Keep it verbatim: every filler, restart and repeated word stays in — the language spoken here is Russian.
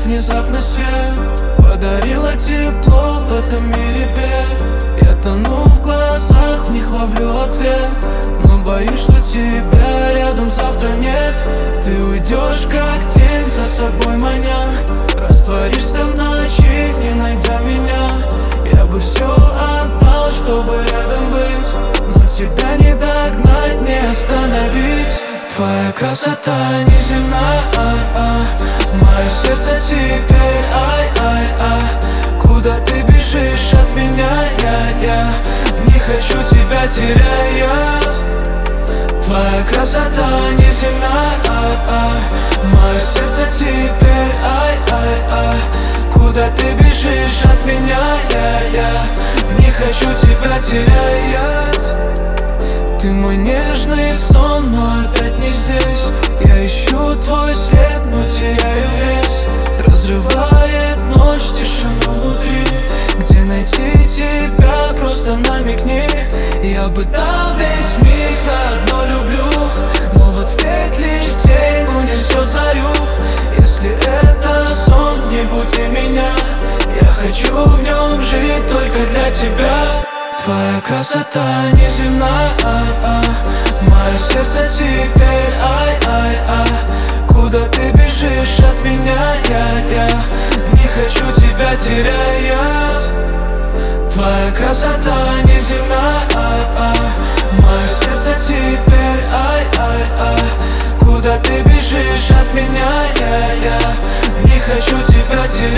внезапно свет, подарила тепло в этом мире бед. Я тону в глазах, в них ловлю ответ, но боюсь, что тебя рядом завтра нет. Ты уйдешь как тень, за собой маня, растворишься в ночи, не найдя меня. Я бы все отдал, чтобы рядом быть, но тебя не догнать, не остановить. Твоя красота неземная, а -а. Мое сердце теперь ай-ай-ай. Куда ты бежишь от меня, я-я не хочу тебя терять. Твоя красота неземная, а -а. Мое сердце теперь ай-ай-ай. Куда ты бежишь от меня, я-я не хочу тебя терять. Ты мой нежный сон, но опять не здесь. Я ищу твой свет, но теряю весь. Разрывает ночь тишину внутри. Где найти тебя, просто намекни. Я бы дал весь мир, заодно люблю, но в ответ лишь тень унесет зарю. Если это сон, не буди меня, я хочу в нем жить только для тебя. Твоя красота неземная, а -а. Мое сердце теперь ай-ай-ай. Куда ты бежишь от меня, я-я не хочу тебя терять. Твоя красота неземная, а -а. Мое сердце теперь ай-ай-ай. Куда ты бежишь от меня, я-я не хочу тебя терять.